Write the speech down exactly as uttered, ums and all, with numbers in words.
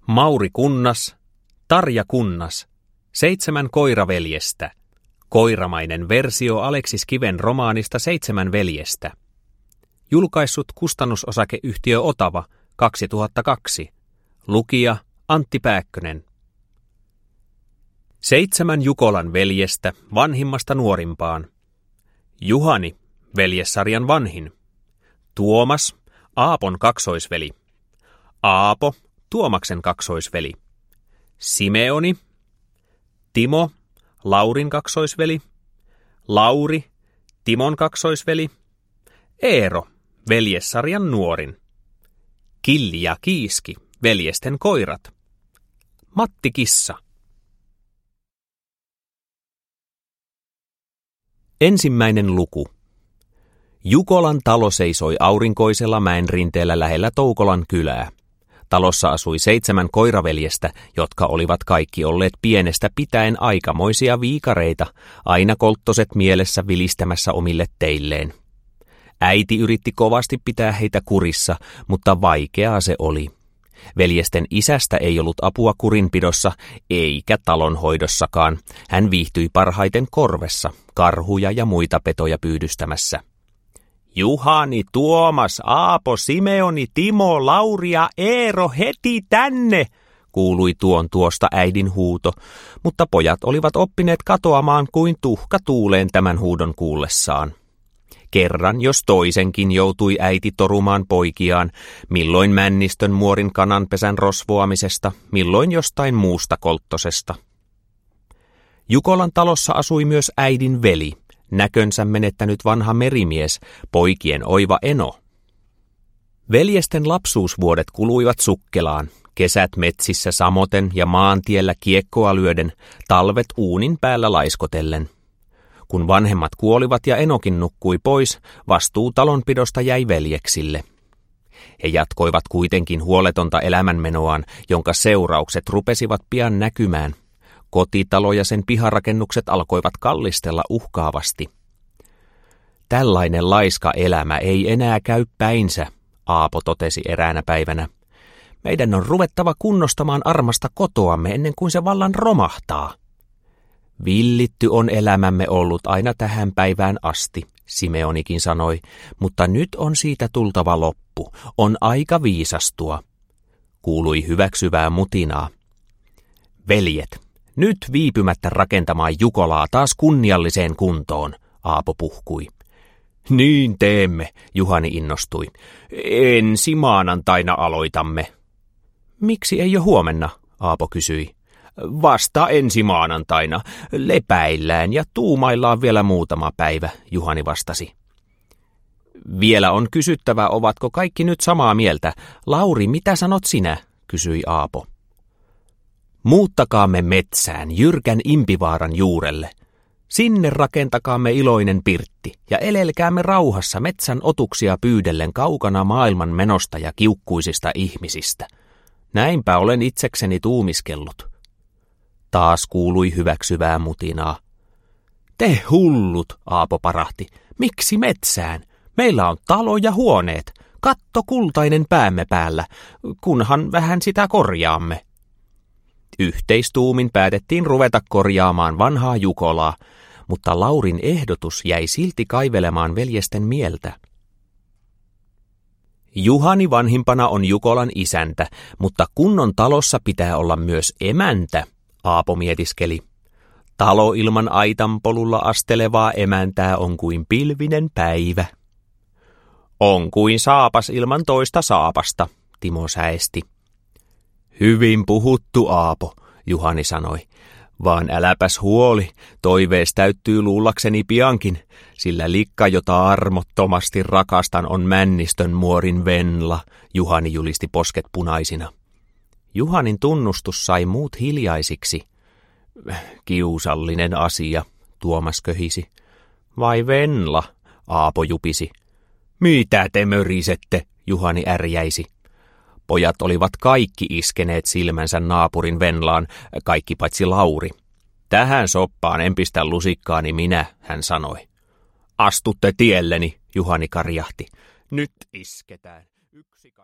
Mauri Kunnas, Tarja Kunnas, Seitsemän koiraveljestä. Koiramainen versio Aleksis Kiven romaanista Seitsemän veljestä. Julkaissut kustannusosakeyhtiö Otava kaksituhattakaksi. Lukija Antti Pääkkönen. Seitsemän Jukolan veljestä vanhimmasta nuorimpaan. Juhani, veljessarjan vanhin. Tuomas, Aapon kaksoisveli. Aapo, Tuomaksen kaksoisveli. Simeoni, Timo, Laurin kaksoisveli. Lauri, Timon kaksoisveli. Eero, veljessarjan nuorin. Killi ja Kiiski, veljesten koirat. Matti Kissa. Ensimmäinen luku. Jukolan talo seisoi aurinkoisella mäen rinteellä lähellä Toukolan kylää. Talossa asui seitsemän koiraveljestä, jotka olivat kaikki olleet pienestä pitäen aikamoisia viikareita, aina kolttoset mielessä vilistämässä omille teilleen. Äiti yritti kovasti pitää heitä kurissa, mutta vaikeaa se oli. Veljesten isästä ei ollut apua kurinpidossa, eikä talonhoidossakaan. Hän viihtyi parhaiten korvessa, karhuja ja muita petoja pyydystämässä. Juhani, Tuomas, Aapo, Simeoni, Timo, Lauri ja Eero, heti tänne, kuului tuon tuosta äidin huuto, mutta pojat olivat oppineet katoamaan kuin tuhka tuuleen tämän huudon kuullessaan. Kerran jos toisenkin joutui äiti torumaan poikiaan, milloin männistön muorin kananpesän rosvoamisesta, milloin jostain muusta kolttosesta. Jukolan talossa asui myös äidin veli, näkönsä menettänyt vanha merimies, poikien oiva eno. Veljesten lapsuusvuodet kuluivat sukkelaan, kesät metsissä samoten ja maantiellä kiekkoa lyöden, talvet uunin päällä laiskotellen. Kun vanhemmat kuolivat ja enokin nukkui pois, vastuu talonpidosta jäi veljeksille. He jatkoivat kuitenkin huoletonta elämänmenoaan, jonka seuraukset rupesivat pian näkymään. Kotitalo ja sen piharakennukset alkoivat kallistella uhkaavasti. Tällainen laiska elämä ei enää käy päinsä, Aapo totesi eräänä päivänä. Meidän on ruvettava kunnostamaan armasta kotoamme ennen kuin se vallan romahtaa. Villitty on elämämme ollut aina tähän päivään asti, Simeonikin sanoi, mutta nyt on siitä tultava loppu. On aika viisastua. Kuului hyväksyvää mutinaa. Veljet, nyt viipymättä rakentamaan Jukolaa taas kunnialliseen kuntoon, Aapo puhkui. Niin teemme, Juhani innostui. Ensi maanantaina aloitamme. Miksi ei jo huomenna, Aapo kysyi. Vasta ensi maanantaina. Lepäillään ja tuumaillaan vielä muutama päivä, Juhani vastasi. Vielä on kysyttävä, ovatko kaikki nyt samaa mieltä. Lauri, mitä sanot sinä, kysyi Aapo. Muuttakaamme metsään jyrkän Impivaaran juurelle. Sinne rakentakaamme iloinen pirtti ja elelkäämme rauhassa metsän otuksia pyydellen kaukana maailman menosta ja kiukkuisista ihmisistä. Näinpä olen itsekseni tuumiskellut. Taas kuului hyväksyvää mutinaa. Te hullut, Aapo parahti. Miksi metsään? Meillä on talo ja huoneet. Katto kultainen päämme päällä, kunhan vähän sitä korjaamme. Yhteistuumin päätettiin ruveta korjaamaan vanhaa Jukolaa, mutta Laurin ehdotus jäi silti kaivelemaan veljesten mieltä. Juhani vanhimpana on Jukolan isäntä, mutta kunnon talossa pitää olla myös emäntä, Aapo mietiskeli. Talo ilman aitanpolulla astelevaa emäntää on kuin pilvinen päivä. On kuin saapas ilman toista saapasta, Timo säesti. Hyvin puhuttu, Aapo, Juhani sanoi. Vaan äläpäs huoli, toivees täyttyy luullakseni piankin, sillä likka, jota armottomasti rakastan, on männistön muorin Venla, Juhani julisti posket punaisina. Juhanin tunnustus sai muut hiljaisiksi. Kiusallinen asia, Tuomas köhisi. Vai Venla, Aapo jupisi. Mitä te mörisette, Juhani ärjäisi. Pojat olivat kaikki iskeneet silmänsä naapurin Venlaan, kaikki paitsi Lauri. Tähän soppaan en pistä lusikkaani minä, hän sanoi. Astutte tielleni, Juhani karjahti. Nyt isketään. Yksi